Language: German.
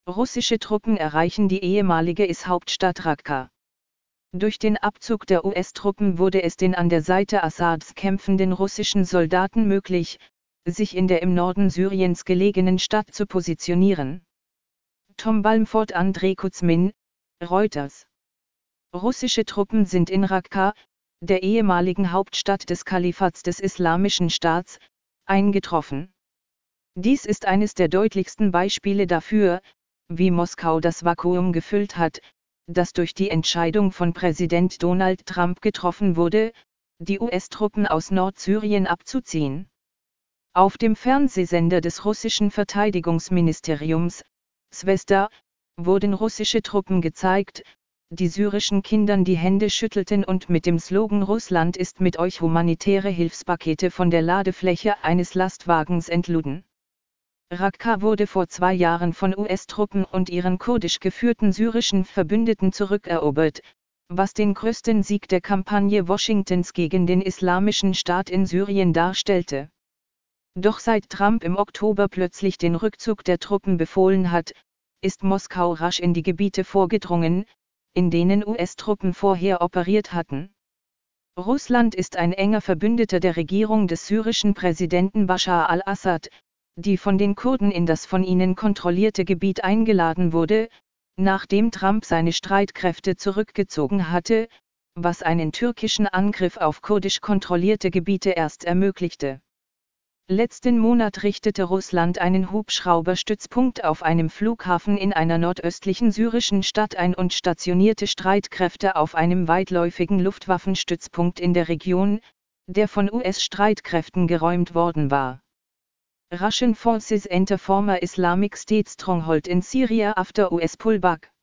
Russische Truppen erreichen die ehemalige IS-Hauptstadt Raqqa. Durch den Abzug der US-Truppen wurde es den an der Seite Assads kämpfenden russischen Soldaten möglich, sich in der im Norden Syriens gelegenen Stadt zu positionieren. Tom Balmford, Andrei Kuzmin, Reuters. Russische Truppen sind in Raqqa, der ehemaligen Hauptstadt des Kalifats des Islamischen Staats, eingetroffen. Dies ist eines der deutlichsten Beispiele dafür, wie Moskau das Vakuum gefüllt hat, das durch die Entscheidung von Präsident Donald Trump getroffen wurde, die US-Truppen aus Nordsyrien abzuziehen. Auf dem Fernsehsender des russischen Verteidigungsministeriums, Swesda, wurden russische Truppen gezeigt, die syrischen Kindern die Hände schüttelten und mit dem Slogan „Russland ist mit euch“ humanitäre Hilfspakete von der Ladefläche eines Lastwagens entluden. Raqqa wurde vor 2 Jahren von US-Truppen und ihren kurdisch geführten syrischen Verbündeten zurückerobert, was den größten Sieg der Kampagne Washingtons gegen den Islamischen Staat in Syrien darstellte. Doch seit Trump im Oktober plötzlich den Rückzug der Truppen befohlen hat, ist Moskau rasch in die Gebiete vorgedrungen, in denen US-Truppen vorher operiert hatten. Russland ist ein enger Verbündeter der Regierung des syrischen Präsidenten Bashar al-Assad, die von den Kurden in das von ihnen kontrollierte Gebiet eingeladen wurde, nachdem Trump seine Streitkräfte zurückgezogen hatte, was einen türkischen Angriff auf kurdisch kontrollierte Gebiete erst ermöglichte. Letzten Monat richtete Russland einen Hubschrauberstützpunkt auf einem Flughafen in einer nordöstlichen syrischen Stadt ein und stationierte Streitkräfte auf einem weitläufigen Luftwaffenstützpunkt in der Region, der von US-Streitkräften geräumt worden war. Russian forces enter former Islamic State stronghold in Syria after US pullback.